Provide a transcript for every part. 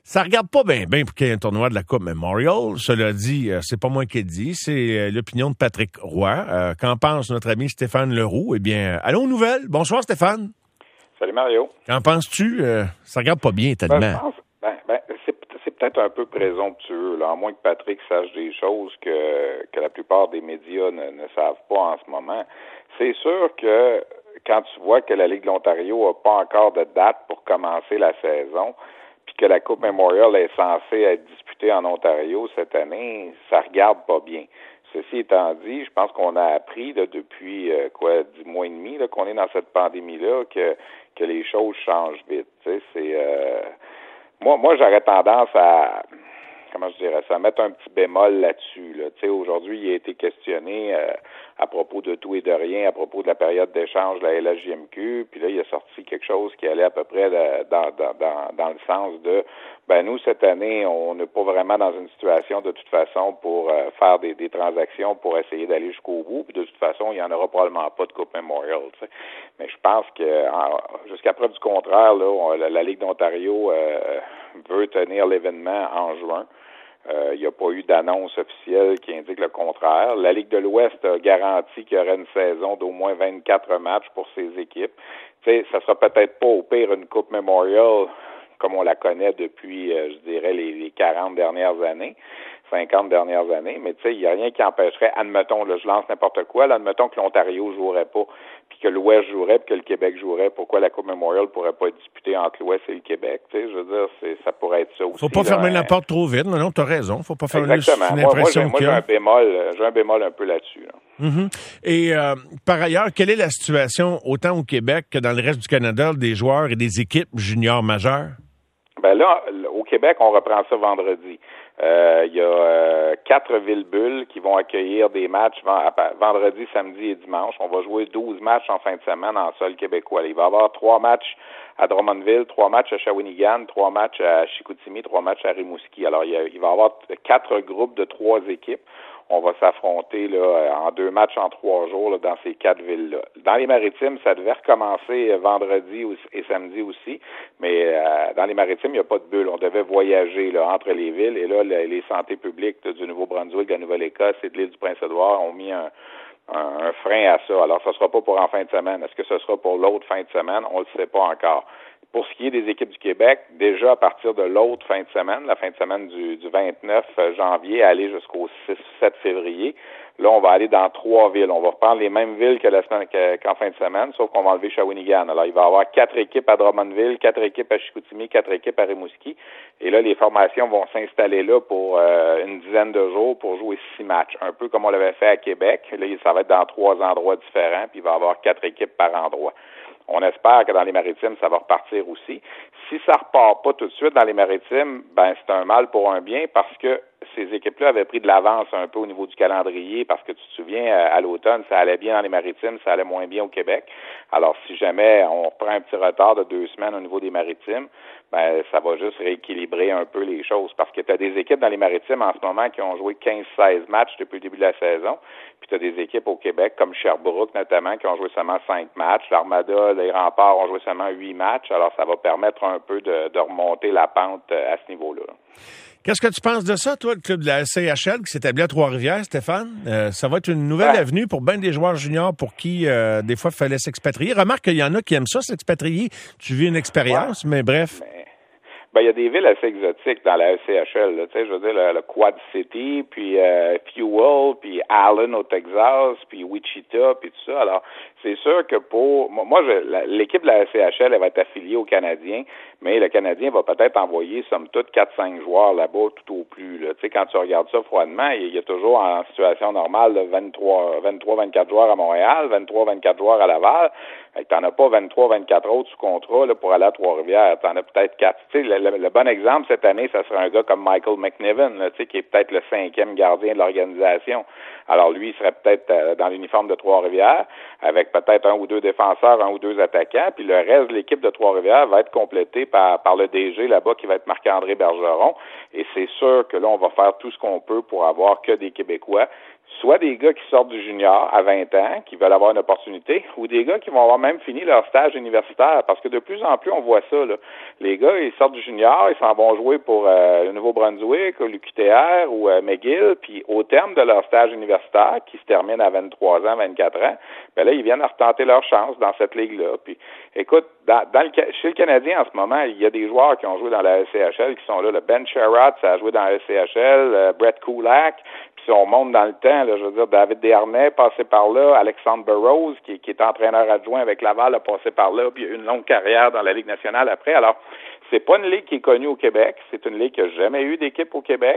Ça regarde pas bien pour qu'il y ait un tournoi de la Coupe Memorial. Cela dit, c'est pas moi qui le dis, c'est l'opinion de Patrick Roy. Qu'en pense notre ami Stéphane Leroux? Eh bien, allons aux nouvelles. Bonsoir Stéphane. Salut Mario. Qu'en penses-tu? Ça regarde pas bien tellement. C'est peut-être un peu présomptueux, là, à moins que Patrick sache des choses que la plupart des médias ne savent pas en ce moment. C'est sûr que quand tu vois que la Ligue de l'Ontario n'a pas encore de date pour commencer la saison, puis que la Coupe Memorial est censée être disputée en Ontario cette année, ça regarde pas bien. Ceci étant dit, je pense qu'on a appris là, depuis 10 mois et demi là, qu'on est dans cette pandémie-là que les choses changent vite. Tu sais, moi j'aurais tendance à mettre un petit bémol là-dessus. Là. Tu sais, aujourd'hui, il a été questionné à propos de tout et de rien, à propos de la période d'échange de la LHJMQ, puis là, il a sorti quelque chose qui allait à peu près dans le sens de nous, cette année, on n'est pas vraiment dans une situation de toute façon pour faire des transactions pour essayer d'aller jusqu'au bout, puis de toute façon, il n'y en aura probablement pas de Coupe Memorial. Tu sais. Mais je pense que jusqu'à preuve du contraire, là, la Ligue d'Ontario veut tenir l'événement en juin. Il n'y a pas eu d'annonce officielle qui indique le contraire. La Ligue de l'Ouest a garanti qu'il y aurait une saison d'au moins 24 matchs pour ses équipes. Tu sais, ça sera peut-être pas au pire une Coupe Memorial comme on la connaît depuis, je dirais, les 40 dernières années, 50 dernières années, mais tu sais, il n'y a rien qui empêcherait, admettons, là, je lance n'importe quoi, là, admettons que l'Ontario jouerait pas, puis que l'Ouest jouerait, puis que le Québec jouerait, pourquoi la Coupe Memorial pourrait pas être disputée entre l'Ouest et le Québec, tu sais, je veux dire, ça pourrait être ça aussi. Faut pas fermer la porte trop vite, non, t'as raison, faut pas fermer exactement. Moi, j'ai un bémol un peu là-dessus, là. Mm-hmm. Et par ailleurs, quelle est la situation, autant au Québec que dans le reste du Canada, des joueurs et des équipes juniors majeures? Ben là, au Québec, on reprend ça vendredi. Il y a 4 villes-bulles qui vont accueillir des matchs vendredi, samedi et dimanche. On va jouer 12 matchs en fin de semaine en sol québécois. Il va y avoir 3 matchs à Drummondville, 3 matchs à Shawinigan, 3 matchs à Chicoutimi, 3 matchs à Rimouski. Alors, il va y avoir 4 groupes de 3 équipes. On va s'affronter là en 2 matchs en 3 jours là, dans ces 4 villes-là. Dans les Maritimes, ça devait recommencer vendredi et samedi aussi, mais dans les Maritimes, il n'y a pas de bulle. On devait voyager là, entre les villes, et là, les santé publiques du Nouveau-Brunswick, de la Nouvelle-Écosse et de l'île du Prince-Édouard ont mis un frein à ça. Alors, ça ne sera pas pour en fin de semaine. Est-ce que ce sera pour l'autre fin de semaine? On ne le sait pas encore. Pour ce qui est des équipes du Québec, déjà à partir de l'autre fin de semaine, la fin de semaine du 29 janvier, aller jusqu'au 6-7 février, là, on va aller dans 3 villes. On va reprendre les mêmes villes qu'en fin de semaine, sauf qu'on va enlever Shawinigan. Alors, il va y avoir 4 équipes à Drummondville, 4 équipes à Chicoutimi, 4 équipes à Rimouski. Et là, les formations vont s'installer là pour une dizaine de jours pour jouer 6 matchs. Un peu comme on l'avait fait à Québec. Là, ça va être dans 3 endroits différents, puis il va y avoir 4 équipes par endroit. On espère que dans les Maritimes, ça va repartir aussi. Si ça repart pas tout de suite dans les Maritimes, c'est un mal pour un bien parce que ces équipes-là avaient pris de l'avance un peu au niveau du calendrier parce que tu te souviens, à l'automne, ça allait bien dans les Maritimes, ça allait moins bien au Québec. Alors, si jamais on reprend un petit retard de 2 semaines au niveau des Maritimes, ça va juste rééquilibrer un peu les choses parce que tu as des équipes dans les Maritimes en ce moment qui ont joué 15-16 matchs depuis le début de la saison, puis tu as des équipes au Québec comme Sherbrooke notamment qui ont joué seulement 5 matchs, l'Armada, les Remparts ont joué seulement 8 matchs, alors ça va permettre un peu de remonter la pente à ce niveau-là. Qu'est-ce que tu penses de ça, toi, le club de la CHL qui s'établit à Trois-Rivières, Stéphane? Ça va être une nouvelle avenue pour bien des joueurs juniors pour qui, des fois, il fallait s'expatrier. Remarque qu'il y en a qui aiment ça, s'expatrier. Tu vis une expérience, mais bref. Il y a des villes assez exotiques dans la ECHL, là, tu sais, je veux dire, le Quad City, puis Fuel, puis Allen au Texas, puis Wichita, puis tout ça. Alors, c'est sûr que l'équipe de la ECHL, elle va être affiliée aux Canadiens, mais le Canadien va peut-être envoyer, somme toute, 4-5 joueurs là-bas tout au plus, là. Tu sais, quand tu regardes ça froidement, il y a toujours en situation normale 23-24 joueurs à Montréal, 23-24 joueurs à Laval. T'en as pas 23-24 autres sous contrat là, pour aller à Trois-Rivières. T'en as peut-être 4. Tu sais, le bon exemple cette année, ça serait un gars comme Michael McNiven, là, tu sais, qui est peut-être le 5e gardien de l'organisation. Alors lui, il serait peut-être dans l'uniforme de Trois-Rivières, avec peut-être 1 ou 2 défenseurs, 1 ou 2 attaquants, puis le reste de l'équipe de Trois-Rivières va être complété par le DG là-bas qui va être Marc-André Bergeron. Et c'est sûr que là, on va faire tout ce qu'on peut pour avoir que des Québécois. soit des gars qui sortent du junior à 20 ans, qui veulent avoir une opportunité, ou des gars qui vont avoir même fini leur stage universitaire, parce que de plus en plus, on voit ça, là. Les gars, ils sortent du junior, ils s'en vont jouer pour le Nouveau-Brunswick, ou l'UQTR, ou McGill, puis au terme de leur stage universitaire, qui se termine à 23 ans, 24 ans, ben là, ils viennent à retenter leur chance dans cette ligue-là. Puis, écoute, chez le Canadien, en ce moment, il y a des joueurs qui ont joué dans la SCHL qui sont là. Le Ben Sherratt, ça a joué dans la SCHL, Brett Kulak. Si on monte dans le temps, là, je veux dire, David Desharnais passé par là, Alexandre Burroughs, qui est entraîneur adjoint avec Laval, a passé par là, puis il a eu une longue carrière dans la Ligue nationale après. Alors, c'est pas une ligue qui est connue au Québec, c'est une ligue qui n'a jamais eu d'équipe au Québec.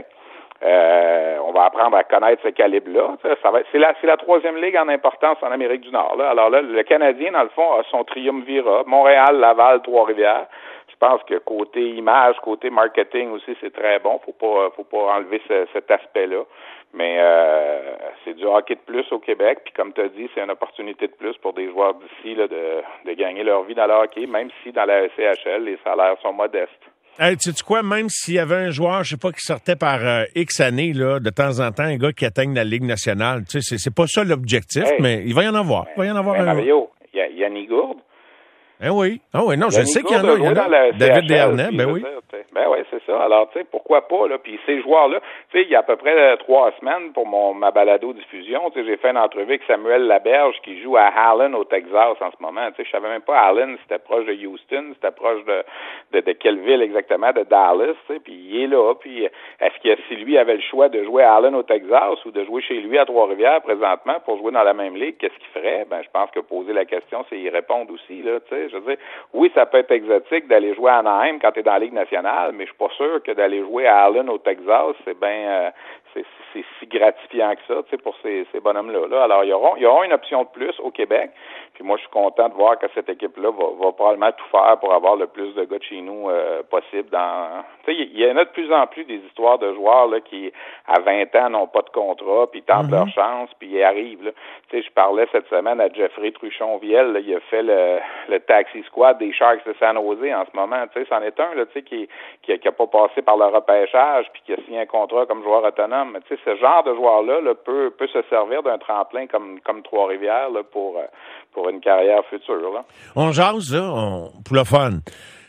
On va apprendre à connaître ce calibre-là. C'est la troisième ligue en importance en Amérique du Nord. Là. Alors là, le Canadien, dans le fond, a son triumvirat. Montréal, Laval, Trois-Rivières. Je pense que côté image, côté marketing aussi, c'est très bon. Faut pas enlever cet aspect-là. Mais c'est du hockey de plus au Québec. Puis comme tu as dit, c'est une opportunité de plus pour des joueurs d'ici là, de gagner leur vie dans le hockey, même si dans la CHL, les salaires sont modestes. Hey, tu sais quoi, même s'il y avait un joueur, je sais pas, qui sortait par X années, là, de temps en temps, un gars qui atteigne la Ligue nationale, tu sais, c'est pas ça l'objectif, mais il va y en avoir. Il va y en avoir un. Mario, il y a Yannick Gourde. Eh oui. Ah oui, non, je sais qu'il y en a. Il y en a. David Desharnais, ben oui. Ben oui, c'est ça. Alors, tu sais, pourquoi pas, là. Puis ces joueurs-là, tu sais, il y a à peu près 3 semaines pour ma balado-diffusion, tu sais, j'ai fait une entrevue avec Samuel Laberge qui joue à Allen au Texas en ce moment. Tu sais, je savais même pas Allen, c'était proche de Houston, c'était proche de quelle ville exactement, de Dallas, tu sais, puis il est là. Puis est-ce que si lui avait le choix de jouer à Allen au Texas ou de jouer chez lui à Trois-Rivières présentement pour jouer dans la même ligue, qu'est-ce qu'il ferait? Ben, je pense que poser la question, c'est y répondre aussi, là, tu sais. Je veux dire, oui, ça peut être exotique d'aller jouer à Anaheim quand tu es dans la Ligue nationale, mais je suis pas sûr que d'aller jouer à Allen au Texas, c'est bien c'est si gratifiant que ça, tu sais, pour ces bonhommes-là. Là. Alors, il y aura une option de plus au Québec. Puis moi, je suis content de voir que cette équipe-là va probablement tout faire pour avoir le plus de gars de chez nous possible. Tu sais, il y en a de plus en plus des histoires de joueurs là qui, à 20 ans, n'ont pas de contrat, puis tentent leur chance, puis ils arrivent. Là. Tu sais, je parlais cette semaine à Jeffrey Truchon-Viel, là, il a fait le taxi squad des Sharks de San Jose en ce moment. Tu sais, c'en est un là, tu sais, qui a pas passé par le repêchage, puis qui a signé un contrat comme joueur autonome. Mais tu sais, ce genre de joueur-là là, peut se servir d'un tremplin comme Trois-Rivières là, pour une carrière future. Là. On jase, là, pour le fun.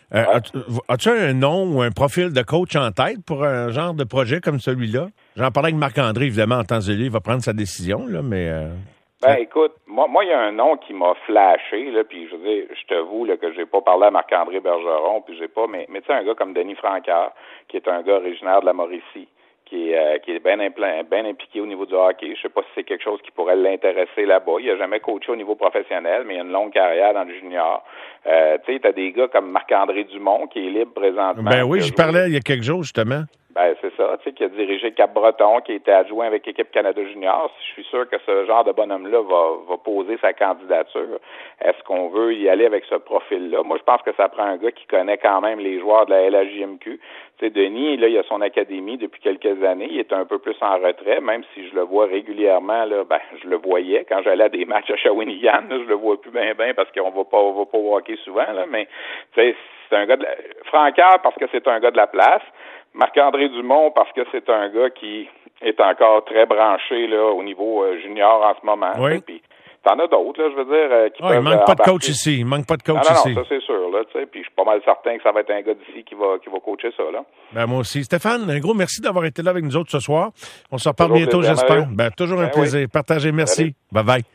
As-tu un nom ou un profil de coach en tête pour un genre de projet comme celui-là? J'en parlais avec Marc-André, évidemment, en temps et lieu, il va prendre sa décision, là, mais... écoute, moi, il y a un nom qui m'a flashé, là, puis je veux dire, je t'avoue là, que j'ai pas parlé à Marc-André Bergeron, puis j'ai pas, mais tu sais, un gars comme Denis Francaire, qui est un gars originaire de la Mauricie, qui est bien impliqué au niveau du hockey. Je sais pas si c'est quelque chose qui pourrait l'intéresser là-bas. Il a jamais coaché au niveau professionnel, mais il a une longue carrière dans le junior. Tu sais, t'as des gars comme Marc-André Dumont qui est libre présentement. Ben oui, j'y parlais il y a quelques jours, justement. Ben, c'est ça, tu sais, qui a dirigé Cap-Breton, qui était adjoint avec l'équipe Canada Junior. Je suis sûr que ce genre de bonhomme-là va poser sa candidature. Est-ce qu'on veut y aller avec ce profil-là? Moi, je pense que ça prend un gars qui connaît quand même les joueurs de la LHJMQ. Tu sais, Denis, là, il a son académie depuis quelques années. Il est un peu plus en retrait, même si je le vois régulièrement, là, ben, je le voyais quand j'allais à des matchs à Shawinigan, là, je le vois plus bien parce qu'on va pas walker souvent, là, mais, tu sais, c'est un gars Francaire parce que c'est un gars de la place. Marc-André Dumont, parce que c'est un gars qui est encore très branché là au niveau junior en ce moment. Oui. Puis t'en as d'autres, là, je veux dire, qui peuvent il manque pas de coach ici. Il manque pas de coach ici. Non, ça c'est sûr, là, tu sais. Puis je suis pas mal certain que ça va être un gars d'ici qui va coacher ça, là. Ben moi aussi. Stéphane, un gros merci d'avoir été là avec nous autres ce soir. On se reparle bientôt, j'espère. Ben toujours un plaisir. Oui. Partagez, merci. Bye bye.